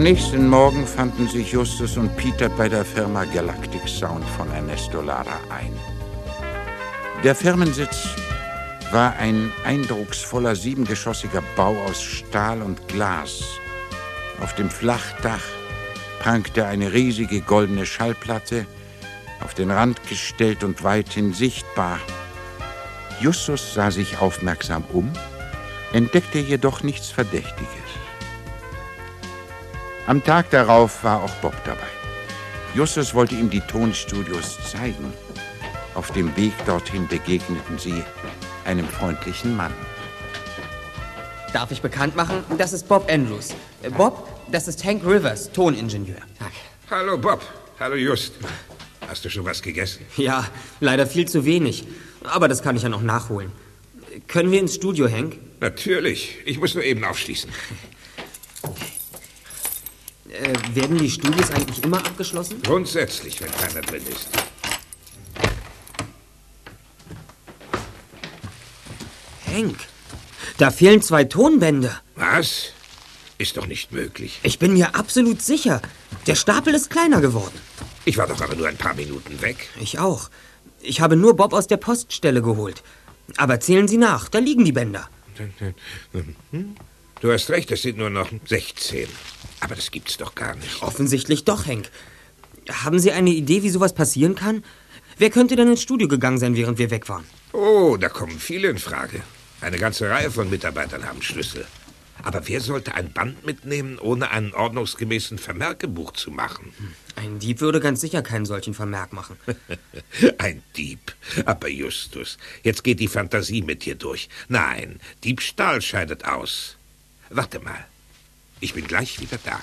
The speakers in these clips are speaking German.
Am nächsten Morgen fanden sich Justus und Peter bei der Firma Galactic Sound von Ernesto Lara ein. Der Firmensitz war ein eindrucksvoller 7-geschossiger Bau aus Stahl und Glas. Auf dem Flachdach prangte eine riesige goldene Schallplatte, auf den Rand gestellt und weithin sichtbar. Justus sah sich aufmerksam um, entdeckte jedoch nichts Verdächtiges. Am Tag darauf war auch Bob dabei. Justus wollte ihm die Tonstudios zeigen. Auf dem Weg dorthin begegneten sie einem freundlichen Mann. Darf ich bekannt machen? Das ist Bob Andrews. Bob, das ist Hank Rivers, Toningenieur. Tag. Hallo Bob. Hallo Just. Hast du schon was gegessen? Ja, leider viel zu wenig. Aber das kann ich ja noch nachholen. Können wir ins Studio, Hank? Natürlich. Ich muss nur eben aufschließen. Werden die Studios eigentlich immer abgeschlossen? Grundsätzlich, wenn keiner drin ist. Hank, da fehlen 2 Tonbänder. Was? Ist doch nicht möglich. Ich bin mir absolut sicher. Der Stapel ist kleiner geworden. Ich war doch aber nur ein paar Minuten weg. Ich auch. Ich habe nur Bob aus der Poststelle geholt. Aber zählen Sie nach, da liegen die Bänder. Du hast recht, es sind nur noch 16. Aber das gibt's doch gar nicht. Offensichtlich doch, Hank. Haben Sie eine Idee, wie sowas passieren kann? Wer könnte denn ins Studio gegangen sein, während wir weg waren? Oh, da kommen viele in Frage. Eine ganze Reihe von Mitarbeitern haben Schlüssel. Aber wer sollte ein Band mitnehmen, ohne einen ordnungsgemäßen Vermerkebuch zu machen? Ein Dieb würde ganz sicher keinen solchen Vermerk machen. Ein Dieb? Aber Justus, jetzt geht die Fantasie mit dir durch. Nein, Diebstahl scheidet aus. Warte mal. Ich bin gleich wieder da.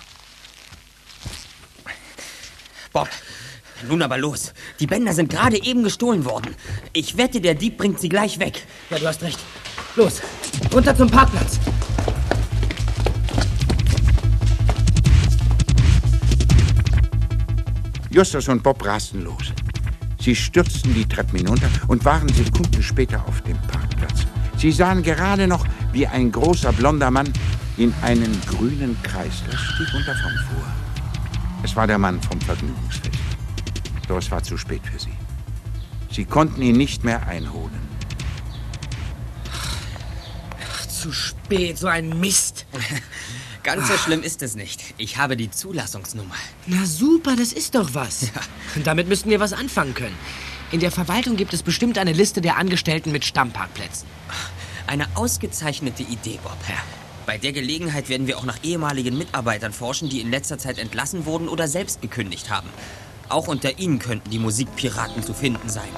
Bob, nun aber los. Die Bänder sind gerade eben gestohlen worden. Ich wette, der Dieb bringt sie gleich weg. Ja, du hast recht. Los, runter zum Parkplatz. Justus und Bob rasten los. Sie stürzten die Treppen hinunter und waren Sekunden später auf dem Parkplatz. Sie sahen gerade noch, wie ein großer blonder Mann in einen grünen Chrysler stieg und davonfuhr. Es war der Mann vom Vergnügungsfest. Doch es war zu spät für sie. Sie konnten ihn nicht mehr einholen. Ach, zu spät, so ein Mist. Ganz so schlimm ist es nicht. Ich habe die Zulassungsnummer. Na super, das ist doch was. Ja. Damit müssten wir was anfangen können. In der Verwaltung gibt es bestimmt eine Liste der Angestellten mit Stammparkplätzen. Eine ausgezeichnete Idee, Bob. Ja. Bei der Gelegenheit werden wir auch nach ehemaligen Mitarbeitern forschen, die in letzter Zeit entlassen wurden oder selbst gekündigt haben. Auch unter ihnen könnten die Musikpiraten zu finden sein.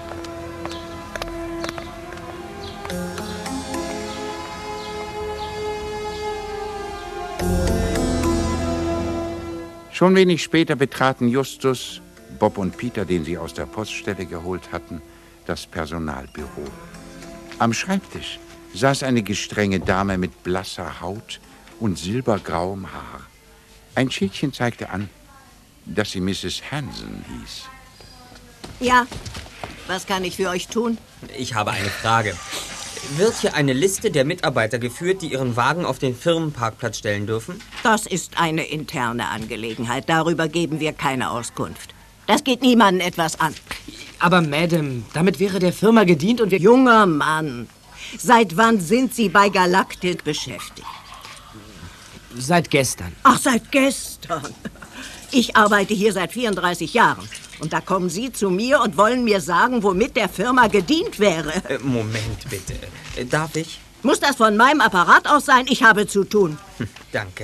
Schon wenig später betraten Justus, Bob und Peter, den sie aus der Poststelle geholt hatten, das Personalbüro. Am Schreibtisch saß eine gestrenge Dame mit blasser Haut und silbergrauem Haar. Ein Schildchen zeigte an, dass sie Mrs. Hansen hieß. Ja, was kann ich für euch tun? Ich habe eine Frage. Wird hier eine Liste der Mitarbeiter geführt, die ihren Wagen auf den Firmenparkplatz stellen dürfen? Das ist eine interne Angelegenheit. Darüber geben wir keine Auskunft. Das geht niemandem etwas an. Aber, Madame, damit wäre der Firma gedient und wir... Junger Mann, seit wann sind Sie bei Galactic beschäftigt? Seit gestern. Ach, seit gestern. Ich arbeite hier seit 34 Jahren. Und da kommen Sie zu mir und wollen mir sagen, womit der Firma gedient wäre. Moment, bitte. Darf ich? Muss das von meinem Apparat aus sein? Ich habe zu tun. Danke.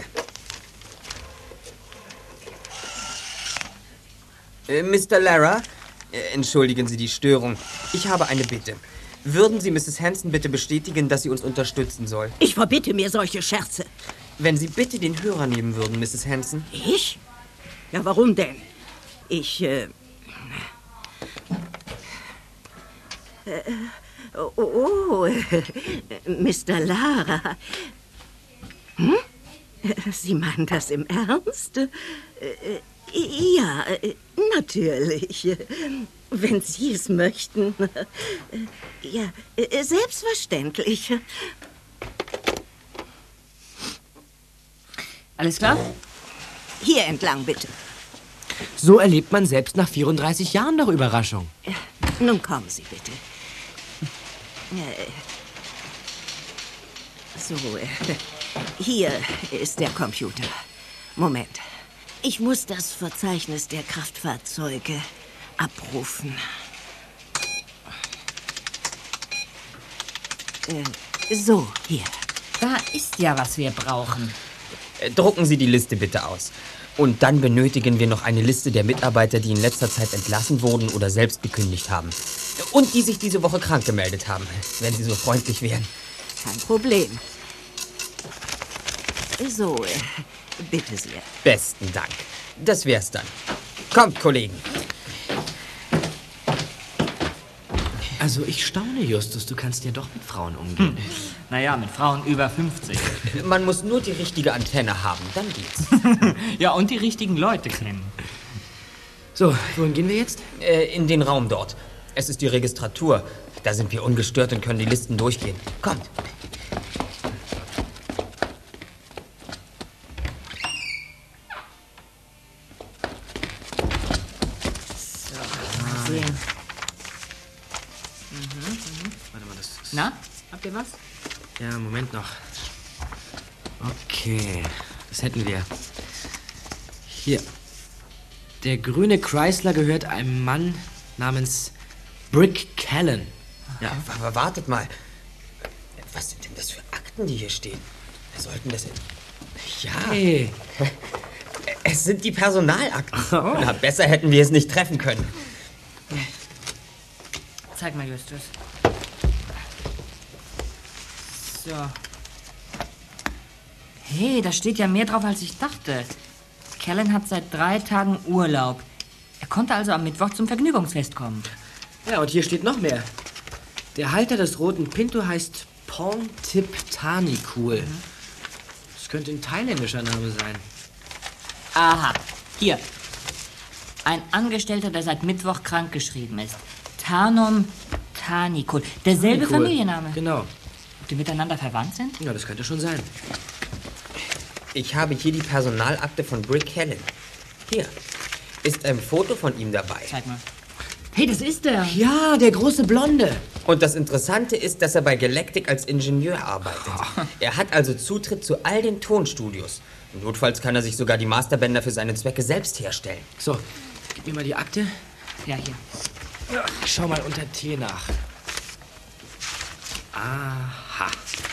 Mr. Lara, entschuldigen Sie die Störung. Ich habe eine Bitte. Würden Sie Mrs. Hansen bitte bestätigen, dass sie uns unterstützen soll? Ich verbitte mir solche Scherze. Wenn Sie bitte den Hörer nehmen würden, Mrs. Hansen. Ich? Ja, warum denn? Mr. Lara. Hm? Sie meinen das im Ernst? Ja, natürlich. Wenn Sie es möchten. Ja, selbstverständlich. Alles klar? Hier entlang, bitte. So erlebt man selbst nach 34 Jahren doch Überraschung. Ja, nun kommen Sie bitte. So, hier ist der Computer. Moment. Ich muss das Verzeichnis der Kraftfahrzeuge abrufen. So, hier. Da ist ja, was wir brauchen. Drucken Sie die Liste bitte aus. Und dann benötigen wir noch eine Liste der Mitarbeiter, die in letzter Zeit entlassen wurden oder selbst gekündigt haben. Und die sich diese Woche krank gemeldet haben, wenn Sie so freundlich wären. Kein Problem. So, bitte sehr. Besten Dank. Das wär's dann. Kommt, Kollegen. Also ich staune, Justus, du kannst ja doch mit Frauen umgehen. Naja, mit Frauen über 50. Man muss nur die richtige Antenne haben, dann geht's. Ja, und die richtigen Leute kennen. So, wohin gehen wir jetzt? In den Raum dort. Es ist die Registratur. Da sind wir ungestört und können die Listen durchgehen. Kommt. Na, habt ihr was? Ja, Moment noch. Okay, das hätten wir. Hier. Der grüne Chrysler gehört einem Mann namens Brick Callen. Ja, aber wartet mal. Was sind denn das für Akten, die hier stehen? Wir sollten das... Ja, Hey. es sind die Personalakten. Na, besser hätten wir es nicht treffen können. Zeig mal, Justus. So. Hey, da steht ja mehr drauf, als ich dachte. Callen hat seit 3 Tagen Urlaub. Er konnte also am Mittwoch zum Vergnügungsfest kommen. Ja, und hier steht noch mehr. Der Halter des roten Pinto heißt Pontip Tanikul. Das könnte ein thailändischer Name sein. Aha, hier. Ein Angestellter, der seit Mittwoch krankgeschrieben ist. Tanom Tanikul. Derselbe Tanikul. Familienname. Genau. Ob die miteinander verwandt sind? Ja, das könnte schon sein. Ich habe hier die Personalakte von Brick Callen. Hier. Ist ein Foto von ihm dabei. Zeig mal. Hey, das ist der. Ja, der große Blonde. Und das Interessante ist, dass er bei Galactic als Ingenieur arbeitet. Er hat also Zutritt zu all den Tonstudios. Notfalls kann er sich sogar die Masterbänder für seine Zwecke selbst herstellen. So, gib mir mal die Akte. Ja, hier. Ja, schau mal unter T nach. Aha.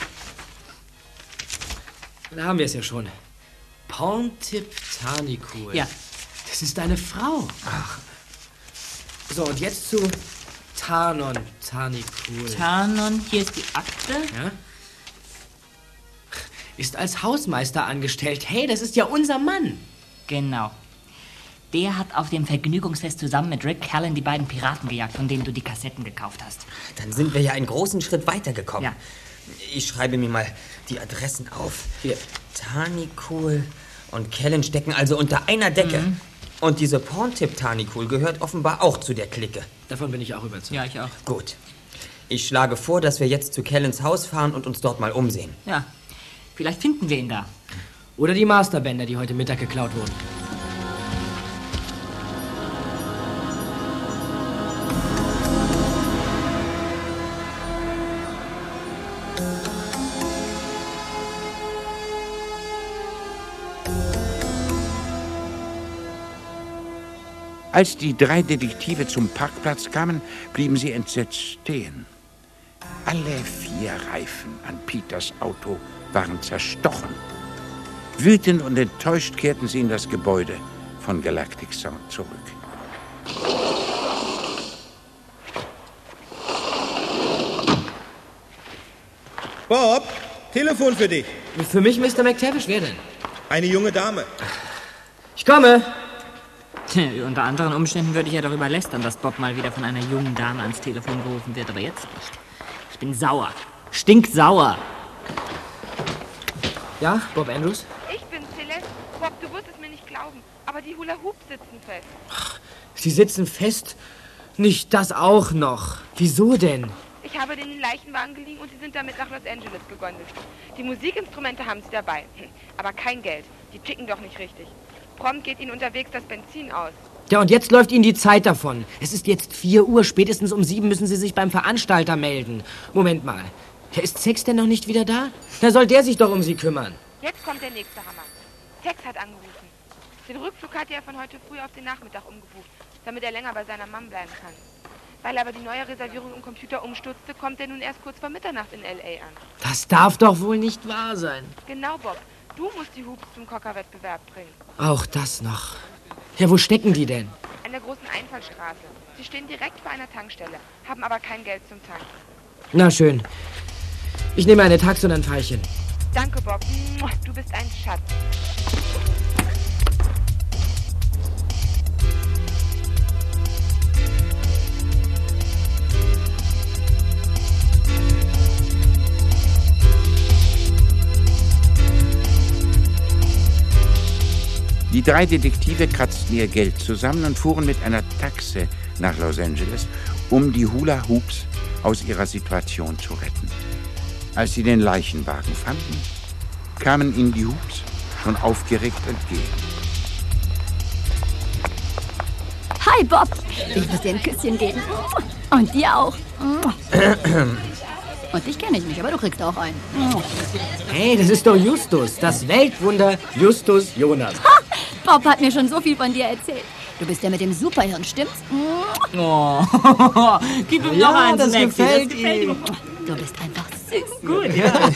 Da haben wir es ja schon. Pontip Tanikul. Ja. Das ist deine Frau. Ach. So, und jetzt zu Tanon Tanikul. Tanon, hier ist die Akte. Ja? Ist als Hausmeister angestellt. Hey, das ist ja unser Mann. Genau. Der hat auf dem Vergnügungsfest zusammen mit Rick Callen die beiden Piraten gejagt, von denen du die Kassetten gekauft hast. Dann sind wir ja einen großen Schritt weitergekommen. Ja. Ich schreibe mir mal die Adressen auf. Hier. Tanikul und Callen stecken also unter einer Decke. Und diese Pontip Tanikul gehört offenbar auch zu der Clique. Davon bin ich auch überzeugt. Ja, ich auch. Gut. Ich schlage vor, dass wir jetzt zu Callens Haus fahren und uns dort mal umsehen. Ja. Vielleicht finden wir ihn da. Oder die Masterbänder, die heute Mittag geklaut wurden. Als die 3 Detektive zum Parkplatz kamen, blieben sie entsetzt stehen. Alle 4 Reifen an Peters Auto waren zerstochen. Wütend und enttäuscht kehrten sie in das Gebäude von Galactic Sound zurück. Bob, Telefon für dich. Für mich, Mr. McTavish, wer denn? Eine junge Dame. Ich komme. Unter anderen Umständen würde ich ja darüber lästern, dass Bob mal wieder von einer jungen Dame ans Telefon gerufen wird, aber jetzt nicht. Ich bin sauer. Stinksauer. Ja, Bob Andrews? Ich bin Celeste. Bob, du wirst es mir nicht glauben, aber die Hula-Hoops sitzen fest. Sie sitzen fest? Nicht das auch noch. Wieso denn? Ich habe den Leichenwagen geliehen und sie sind damit nach Los Angeles gegondelt. Die Musikinstrumente haben sie dabei, aber kein Geld. Die ticken doch nicht richtig. Prompt geht Ihnen unterwegs das Benzin aus. Ja, und jetzt läuft Ihnen die Zeit davon. Es ist jetzt 4 Uhr. Spätestens um 7 müssen Sie sich beim Veranstalter melden. Moment mal. Ist Sex denn noch nicht wieder da? Da soll der sich doch um Sie kümmern. Jetzt kommt der nächste Hammer. Tex hat angerufen. Den Rückflug hatte er von heute früh auf den Nachmittag umgebucht, damit er länger bei seiner Mom bleiben kann. Weil aber die neue Reservierung im Computer umstürzte, kommt er nun erst kurz vor Mitternacht in L.A. an. Das darf doch wohl nicht wahr sein. Genau, Bob. Du musst die Hoops zum Cocker-Wettbewerb bringen. Auch das noch. Ja, wo stecken die denn? An der großen Einfallstraße. Sie stehen direkt vor einer Tankstelle, haben aber kein Geld zum Tanken. Na schön. Ich nehme eine Taxi und ein Pfeilchen. Danke, Bob. Du bist ein Schatz. Die 3 Detektive kratzten ihr Geld zusammen und fuhren mit einer Taxe nach Los Angeles, um die Hula Hoops aus ihrer Situation zu retten. Als sie den Leichenwagen fanden, kamen ihnen die Hoops schon aufgeregt entgegen. Hi, Bob. Ich muss dir ein Küsschen geben. Und dir auch. Und dich kenne ich nicht, aber du kriegst auch einen. Hey, das ist doch Justus, das Weltwunder Justus Jonas. Ha! Bob hat mir schon so viel von dir erzählt. Du bist der mit dem Superhirn, stimmt's? Oh, gib ihm noch einen das Snack. gefällt ihm. Du bist einfach süß. Gut,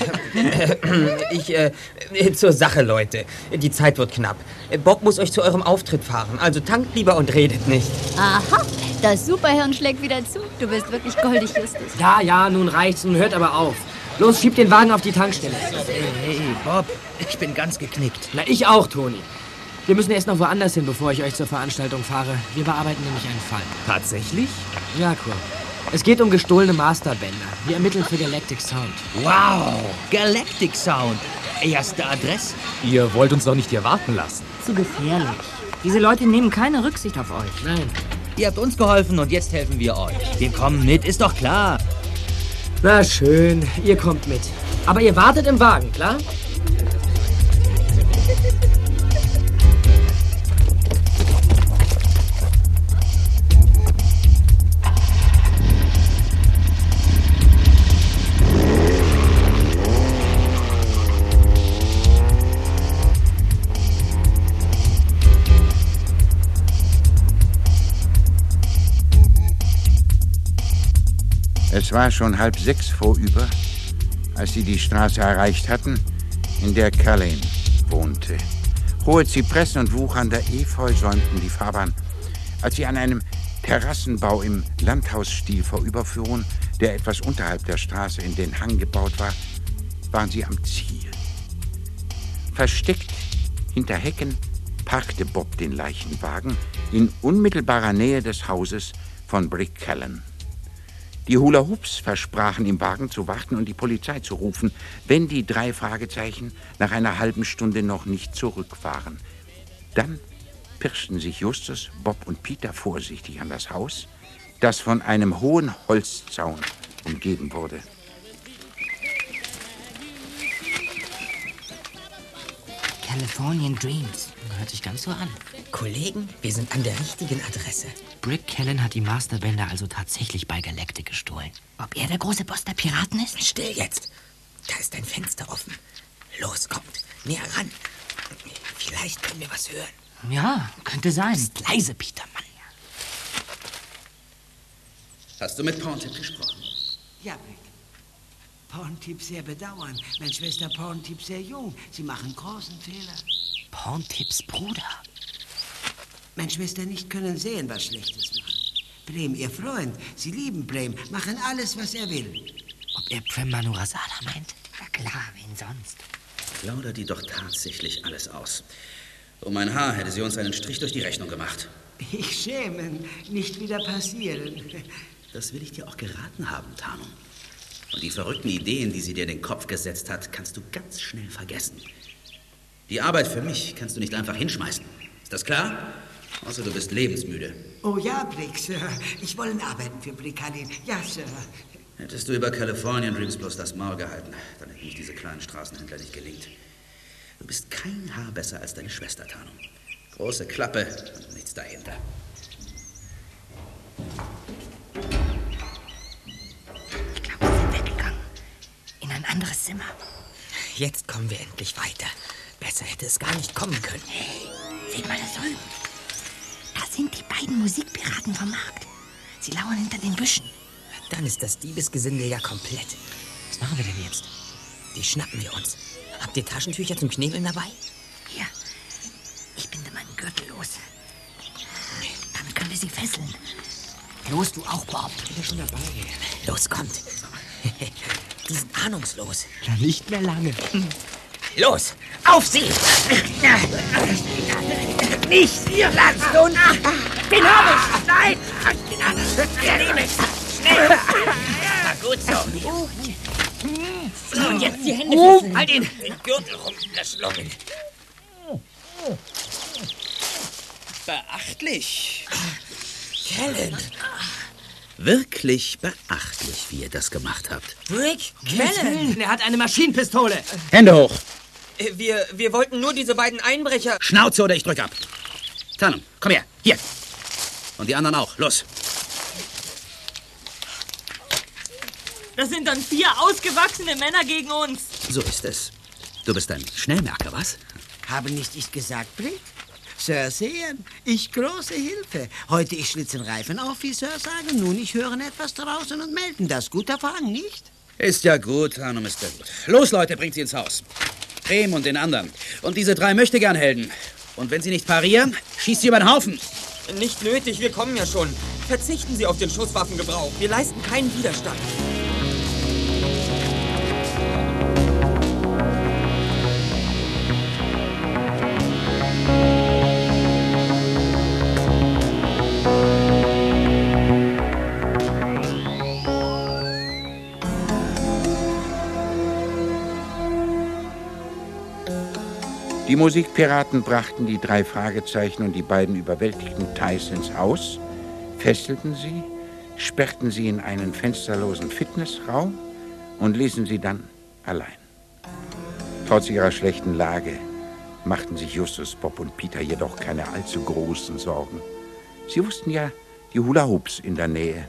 Zur Sache, Leute. Die Zeit wird knapp. Bob muss euch zu eurem Auftritt fahren. Also tankt lieber und redet nicht. Aha, das Superhirn schlägt wieder zu. Du bist wirklich goldig, Justus. Ja, nun reicht's. Nun hört aber auf. Los, schieb den Wagen auf die Tankstelle. Hey, Bob, ich bin ganz geknickt. Na, ich auch, Toni. Wir müssen erst noch woanders hin, bevor ich euch zur Veranstaltung fahre. Wir bearbeiten nämlich einen Fall. Tatsächlich? Ja, cool. Es geht um gestohlene Masterbänder. Wir ermitteln für Galactic Sound. Wow, Galactic Sound. Erste Adresse. Ihr wollt uns doch nicht hier warten lassen. Zu gefährlich. Diese Leute nehmen keine Rücksicht auf euch. Nein. Ihr habt uns geholfen und jetzt helfen wir euch. Wir kommen mit, ist doch klar. Na schön, ihr kommt mit. Aber ihr wartet im Wagen, klar? Es war schon 5:30 vorüber, als sie die Straße erreicht hatten, in der Cullen wohnte. Hohe Zypressen und wuchernder Efeu säumten die Fahrbahn. Als sie an einem Terrassenbau im Landhausstil vorüberfuhren, der etwas unterhalb der Straße in den Hang gebaut war, waren sie am Ziel. Versteckt hinter Hecken parkte Bob den Leichenwagen in unmittelbarer Nähe des Hauses von Brick Callen. Die Hula Hoops versprachen, im Wagen zu warten und die Polizei zu rufen, wenn die 3 Fragezeichen nach einer halben Stunde noch nicht zurück waren. Dann pirschten sich Justus, Bob und Peter vorsichtig an das Haus, das von einem hohen Holzzaun umgeben wurde. Californian Dreams. Hört sich ganz so an. Kollegen, wir sind an der richtigen Adresse. Brick Callen hat die Masterbänder also tatsächlich bei Galactic gestohlen. Ob er der große Boss der Piraten ist? Still jetzt. Da ist ein Fenster offen. Los, kommt. Näher ran. Vielleicht können wir was hören. Ja, könnte sein. Ist leise, Peter, Mann. Hast du mit Porntip gesprochen? Ja, Brick. Porntip sehr bedauern. Meine Schwester Porntip sehr jung. Sie machen großen Fehler. Porntips Bruder. Meine Schwester nicht können sehen, was Schlechtes machen. Prem, ihr Freund. Sie lieben Prem. Machen alles, was er will. Ob er Prem Manurasada meint? Na klar, wen sonst? Plaudert die doch tatsächlich alles aus. Um ein Haar hätte sie uns einen Strich durch die Rechnung gemacht. Ich schäme. Nicht wieder passieren. Das will ich dir auch geraten haben, Tarnung. Und die verrückten Ideen, die sie dir in den Kopf gesetzt hat, kannst du ganz schnell vergessen. Die Arbeit für mich kannst du nicht einfach hinschmeißen. Ist das klar? Außer du bist lebensmüde. Oh ja, Brick, Sir. Ich wollen arbeiten für Brick Callen. Ja, Sir. Hättest du über Californian Dreams bloß das Maul gehalten, dann hätten mich diese kleinen Straßenhändler nicht gelingt. Du bist kein Haar besser als deine Schwester, Tarnung. Große Klappe, nichts dahinter. Ich glaube, wir sind weggegangen. In ein anderes Zimmer. Jetzt kommen wir endlich weiter. Besser hätte es gar nicht kommen können. Hey, seht mal da drüben. Da sind die beiden Musikpiraten vom Markt. Sie lauern hinter den Büschen. Dann ist das Diebesgesindel ja komplett. Was machen wir denn jetzt? Die schnappen wir uns. Habt ihr Taschentücher zum Knebeln dabei? Hier, ich binde meinen Gürtel los. Damit können wir sie fesseln. Los, du auch, Bob. Ich bin ja schon dabei. Los, kommt. Die sind ahnungslos. Ja, nicht mehr lange. Los, auf sie! Nicht! Ihr lasst uns! Dynamisch! Nein! Nehmt es! Schnell! Na gut so. Und jetzt die Hände fesseln. Halt ihn! Den Gürtel rumgeschlungen. Beachtlich. Kellen! Wirklich beachtlich, wie ihr das gemacht habt. Brick, Kellen! Er hat eine Maschinenpistole. Hände hoch. Wir wollten nur diese beiden Einbrecher... Schnauze oder ich drück ab. Tarnum, komm her. Hier. Und die anderen auch. Los. Das sind dann 4 ausgewachsene Männer gegen uns. So ist es. Du bist ein Schnellmerker, was? Habe nicht ich gesagt, Brick? Sir sehen, ich große Hilfe. Heute ich schlitzen Reifen auf, wie Sir sagen. Nun, ich hören etwas draußen und melden das. Guter Fang, nicht? Ist ja gut, Tarnum, ist ja gut. Los, Leute, bringt sie ins Haus. Brehm und den anderen. Und diese 3 Möchtegern-Helden. Und wenn sie nicht parieren, schießt sie über den Haufen. Nicht nötig, wir kommen ja schon. Verzichten Sie auf den Schusswaffengebrauch. Wir leisten keinen Widerstand. Die Musikpiraten brachten die 3 Fragezeichen und die beiden überwältigten Thais ins Haus, fesselten sie, sperrten sie in einen fensterlosen Fitnessraum und ließen sie dann allein. Trotz ihrer schlechten Lage machten sich Justus, Bob und Peter jedoch keine allzu großen Sorgen. Sie wussten ja die Hula-Hoops in der Nähe.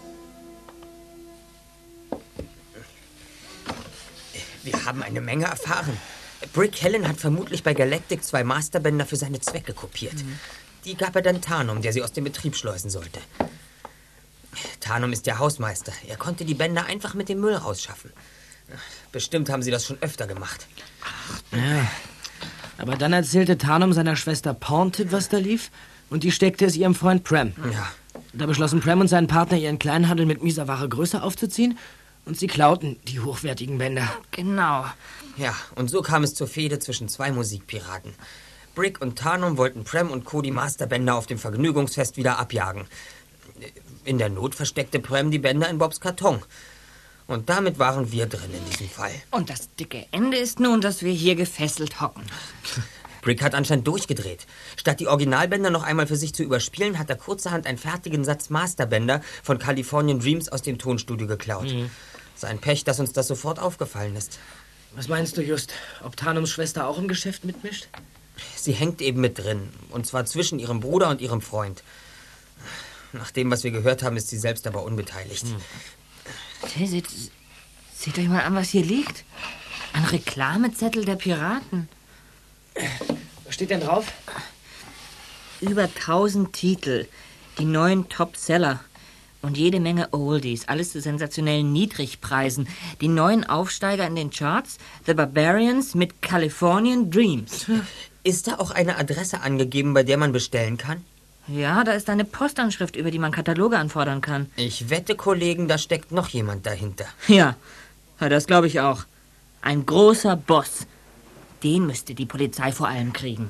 Wir haben eine Menge erfahren. Brick Helen hat vermutlich bei Galactic 2 Masterbänder für seine Zwecke kopiert. Die gab er dann Tarnum, der sie aus dem Betrieb schleusen sollte. Tarnum ist der Hausmeister. Er konnte die Bänder einfach mit dem Müll rausschaffen. Bestimmt haben sie das schon öfter gemacht. Ja, aber dann erzählte Tarnum seiner Schwester Porntip, was da lief, und die steckte es ihrem Freund Prem. Ja. Da beschlossen Prem und sein Partner, ihren Kleinhandel mit mieser Ware größer aufzuziehen, und sie klauten die hochwertigen Bänder. Genau. Ja, und so kam es zur Fehde zwischen 2 Musikpiraten. Brick und Tarnum wollten Prem und Co. die Masterbänder auf dem Vergnügungsfest wieder abjagen. In der Not versteckte Prem die Bänder in Bobs Karton. Und damit waren wir drin in diesem Fall. Und das dicke Ende ist nun, dass wir hier gefesselt hocken. Brick hat anscheinend durchgedreht. Statt die Originalbänder noch einmal für sich zu überspielen, hat er kurzerhand einen fertigen Satz Masterbänder von Californian Dreams aus dem Tonstudio geklaut. Sein Pech, dass uns das sofort aufgefallen ist. Was meinst du, Just? Ob Tarnums Schwester auch im Geschäft mitmischt? Sie hängt eben mit drin. Und zwar zwischen ihrem Bruder und ihrem Freund. Nach dem, was wir gehört haben, ist sie selbst aber unbeteiligt. Hey, seht euch mal an, was hier liegt. Ein Reklamezettel der Piraten. Was steht denn drauf? Über 1000 Titel. Die 9 Topseller. Und jede Menge Oldies. Alles zu sensationellen Niedrigpreisen. Die 9 Aufsteiger in den Charts. The Barbarians mit Californian Dreams. Ist da auch eine Adresse angegeben, bei der man bestellen kann? Ja, da ist eine Postanschrift, über die man Kataloge anfordern kann. Ich wette, Kollegen, da steckt noch jemand dahinter. Ja, das glaube ich auch. Ein großer Boss. Den müsste die Polizei vor allem kriegen.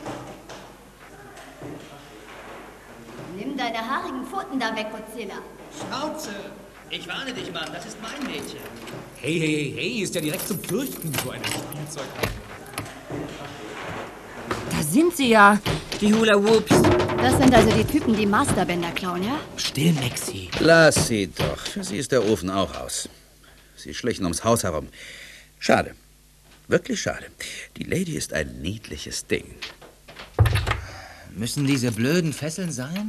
Nimm deine haarigen Pfoten da weg, Godzilla. Schnauze! Ich warne dich, Mann, das ist mein Mädchen. Hey, ist ja direkt zum Fürchten, so ein Spielzeug. Da sind sie ja, die Hula Hoops. Das sind also die Typen, die Masterbänder klauen, ja? Still, Maxi. Lass sie doch. Für sie ist der Ofen auch aus. Sie schlichen ums Haus herum. Schade. Wirklich schade. Die Lady ist ein niedliches Ding. Müssen diese blöden Fesseln sein?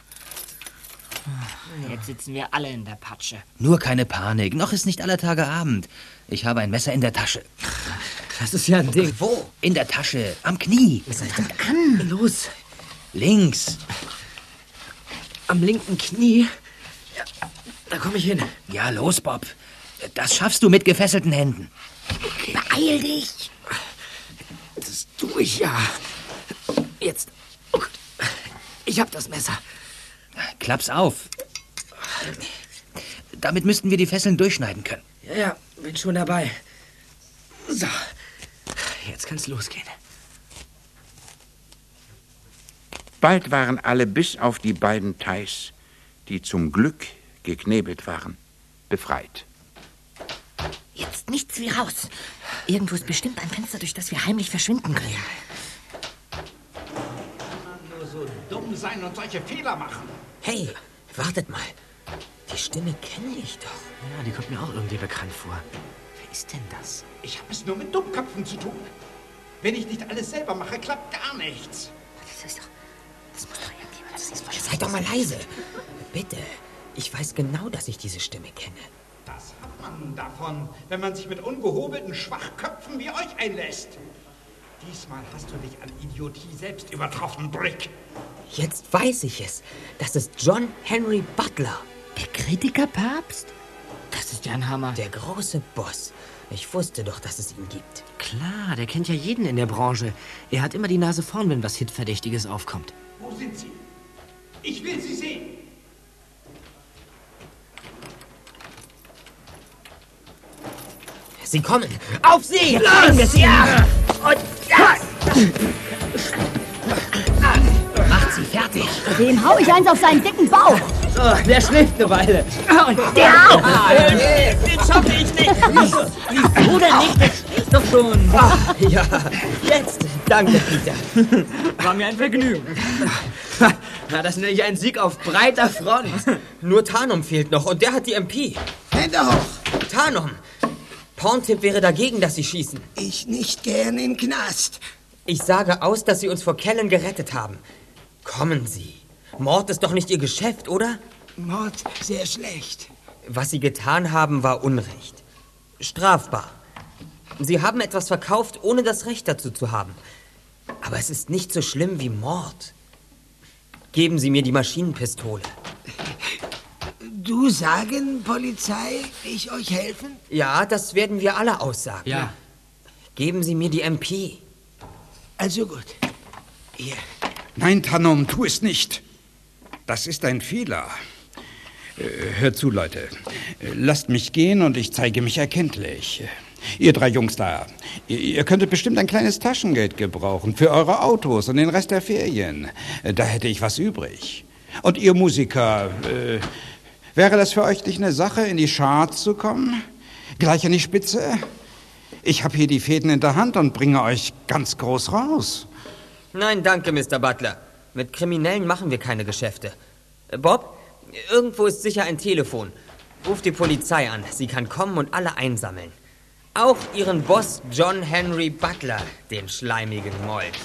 Jetzt sitzen wir alle in der Patsche. Nur keine Panik. Noch ist nicht aller Tage Abend. Ich habe ein Messer in der Tasche. Das ist ja ein Ding. Wo? In der Tasche. Am Knie. An! Los. Links. Am linken Knie. Ja, da komme ich hin. Ja, los, Bob. Das schaffst du mit gefesselten Händen. Okay. Beeil dich. Das tue ich ja. Jetzt. Oh Gott. Ich hab das Messer. Klapp's auf. Damit müssten wir die Fesseln durchschneiden können. Ja, bin schon dabei. So. Jetzt kann's losgehen. Bald waren alle bis auf die beiden Thais, die zum Glück geknebelt waren, befreit. Jetzt nichts wie raus. Irgendwo ist bestimmt ein Fenster, durch das wir heimlich verschwinden können. Nur so dumm sein und solche Fehler machen. Hey, wartet mal. Die Stimme kenne ich doch. Ja, die kommt mir auch irgendwie bekannt vor. Wer ist denn das? Ich habe es nur mit Dummköpfen zu tun. Wenn ich nicht alles selber mache, klappt gar nichts. Das muss doch irgendjemand sein. Seid doch mal leise. Bitte. Ich weiß genau, dass ich diese Stimme kenne. Das hat man davon, wenn man sich mit ungehobelten Schwachköpfen wie euch einlässt. Diesmal hast du dich an Idiotie selbst übertroffen, Brick. Jetzt weiß ich es. Das ist John Henry Butler. Der Kritikerpapst? Das ist ja ein Hammer. Der große Boss. Ich wusste doch, dass es ihn gibt. Klar, der kennt ja jeden in der Branche. Er hat immer die Nase vorn, wenn was Hitverdächtiges aufkommt. Wo sind Sie? Ich will Sie sehen. Sie kommen! Auf Sie! Los! Ja! Und ja! Macht sie fertig. Dem hau ich eins auf seinen dicken Bauch. So, der schläft eine Weile. Und der auch. Den schaffe ich nicht. Wieso denn nicht? Das ist doch schon. Ja, jetzt. Danke, Peter. War mir ein Vergnügen. Na, das nenne ich einen Sieg auf breiter Front. Nur Tarnum fehlt noch und der hat die MP. Hände hoch. Tarnum. Porntip wäre dagegen, dass Sie schießen. Ich nicht gern im Knast. Ich sage aus, dass Sie uns vor Kellen gerettet haben. Kommen Sie. Mord ist doch nicht Ihr Geschäft, oder? Mord, sehr schlecht. Was Sie getan haben, war Unrecht. Strafbar. Sie haben etwas verkauft, ohne das Recht dazu zu haben. Aber es ist nicht so schlimm wie Mord. Geben Sie mir die Maschinenpistole. Du sagen, Polizei, ich euch helfen? Ja, das werden wir alle aussagen. Ja. Geben Sie mir die MP. Also gut. Hier. Nein, Tarnum, tu es nicht. Das ist ein Fehler. Hört zu, Leute. Lasst mich gehen und ich zeige mich erkenntlich. Ihr drei Jungs da, ihr könntet bestimmt ein kleines Taschengeld gebrauchen für eure Autos und den Rest der Ferien. Da hätte ich was übrig. Und ihr Musiker, wäre das für euch nicht eine Sache, in die Charts zu kommen? Gleich an die Spitze? Ich habe hier die Fäden in der Hand und bringe euch ganz groß raus. Nein, danke, Mr. Butler. Mit Kriminellen machen wir keine Geschäfte. Bob, irgendwo ist sicher ein Telefon. Ruf die Polizei an. Sie kann kommen und alle einsammeln. Auch Ihren Boss John Henry Butler, den schleimigen Molch.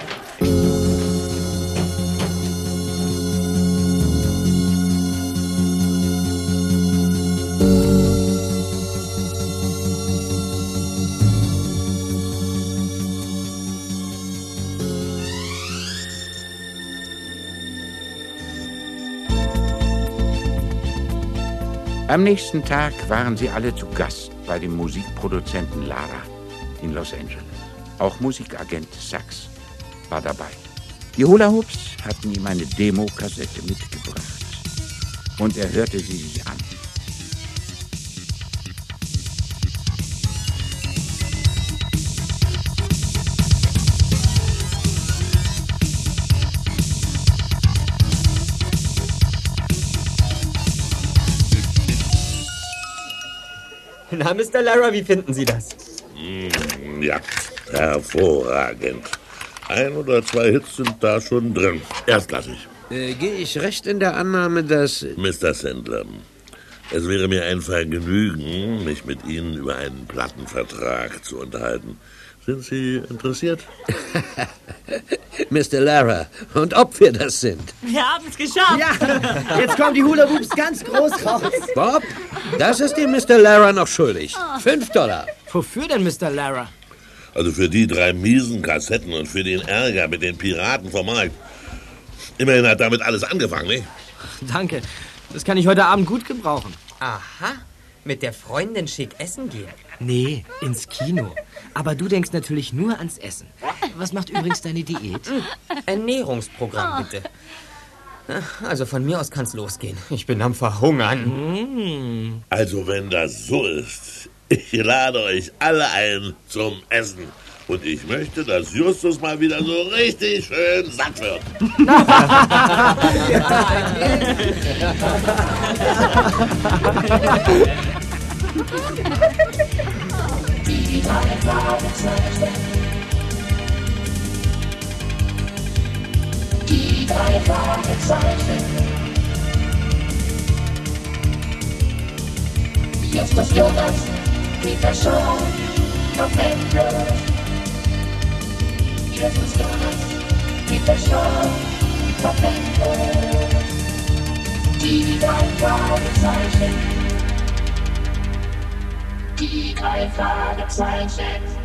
Am nächsten Tag waren sie alle zu Gast bei dem Musikproduzenten Lara in Los Angeles. Auch Musikagent Sachs war dabei. Die Hula Hoops hatten ihm eine Demo-Kassette mitgebracht und er hörte sie sich an. Na, Mr. Lara, wie finden Sie das? Ja, hervorragend. 1 oder 2 Hits sind da schon drin. Erstklassig. Gehe ich recht in der Annahme, dass... Mr. Sandler, es wäre mir ein Vergnügen, mich mit Ihnen über einen Plattenvertrag zu unterhalten. Sind Sie interessiert? Mr. Lara, und ob wir das sind? Wir haben es geschafft. Ja, jetzt kommen die Hula Hoops ganz groß raus. Bob, das ist dir Mr. Lara noch schuldig. $5. Wofür denn, Mr. Lara? Also für die 3 miesen Kassetten und für den Ärger mit den Piraten vom Markt. Immerhin hat damit alles angefangen, nicht? Danke. Das kann ich heute Abend gut gebrauchen. Aha. Mit der Freundin schick essen gehen? Nee, ins Kino. Aber du denkst natürlich nur ans Essen. Was macht übrigens deine Diät? Ernährungsprogramm, bitte. Also von mir aus kann's losgehen. Ich bin am Verhungern. Also wenn das so ist, ich lade euch alle ein zum Essen. Und ich möchte, dass Justus mal wieder so richtig schön satt wird. Die 3 Fragezeichen. Die 3 Fragezeichen. Jetzt ist Jonas, Peter Shaw, noch endlos. Jetzt ist Jonas, Peter Shaw, noch endlos. Die 3 Fragezeichen. Die 3 Fragezeichen.